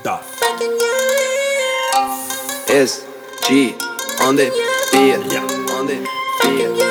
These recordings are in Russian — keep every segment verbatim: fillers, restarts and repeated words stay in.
Да. эс джи on the beat, on the beat, on the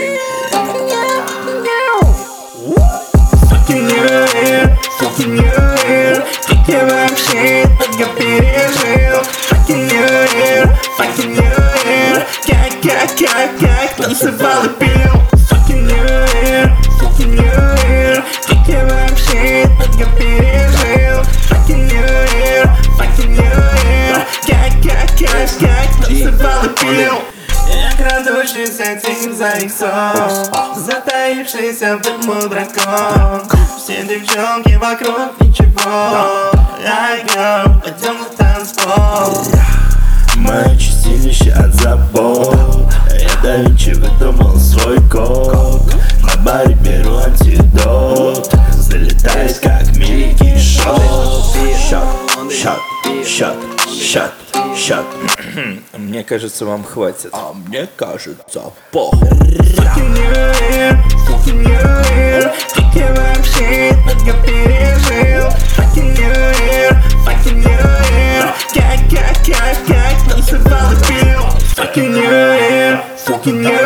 Fucking new year, fucking new year. Как я вообще только пережил? Fucking new year, fucking new year. Как, как, как, как танцевал и пил. Fucking new year, fucking new year. Как я вообще только пережил? Fucking new year, fucking new year. Как, как, как, как танцевал и пил. Я крадущийся тень за иксом, затаившийся в дыму дракон. Все девчонки вокруг ничего. I go, пойдем на танцпол. Мое чистилище от забот. Я да Винчи выдумал свой код. На баре беру антидот. Залетает как миленький шот. Шот, шот, шот, шот, шот. Мне кажется, вам хватит. А мне кажется, похуй. Fucking new year, fucking new year. Как я вообще только пережил? Fucking new year, fucking new year. Как, как, как, как танцевал и пил. Fucking new year, fucking new